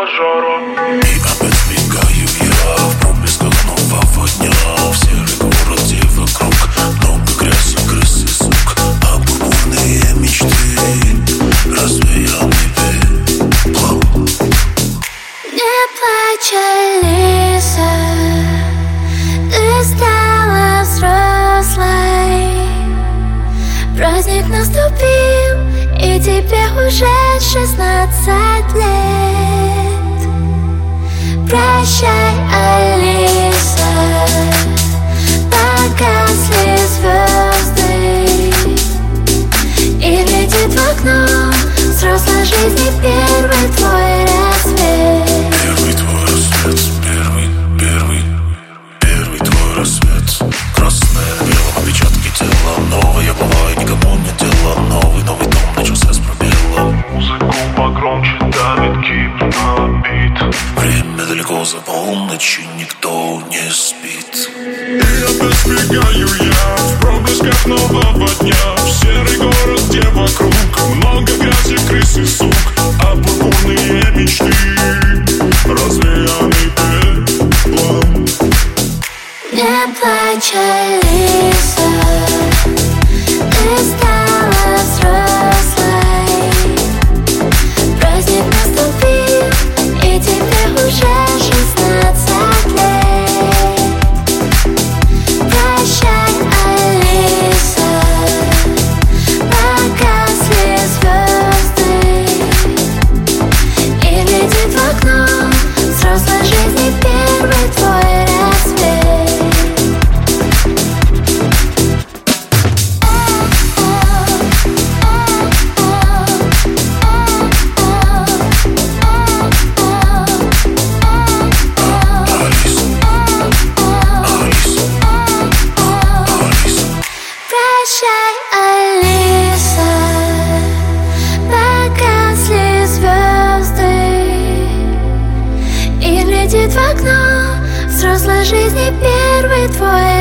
стажера. И опять сбегаю я в проблесках нового дня. В серый город, где вокруг много грязи, крыс и сук, а пурпурные мечты развеяны пеплом. Не плачь, Алиса, ты стала взрослой. Праздник наступил, и тебе уже 16 лет. Прощай, Алиса, погасли звезды, и летит в окно взрослой жизни первый твой рассвет. Первый твой рассвет, первый твой рассвет. Красное, белом, отпечатки тела. Новая глава, и никому не дело. Новый том начался с пробела. Музыку погромче давит кип на бит. Время далеко за полночь, и никто не спит. И опять сбегаю я в проблесках нового дня. В серый город, где вокруг много грязи, крыс и сук, а пурпурные мечты развеяны пеплом. Не плачь, Алиса, ты стала взрослой. Праздник наступил, и тебе уже 16 лет. Прощай, Алиса, погасли звезды, и летит в окно взрослой жизни первый твой рассвет. Прощай, Алиса, погасли звезды, и летит в окно взрослой жизни первый твой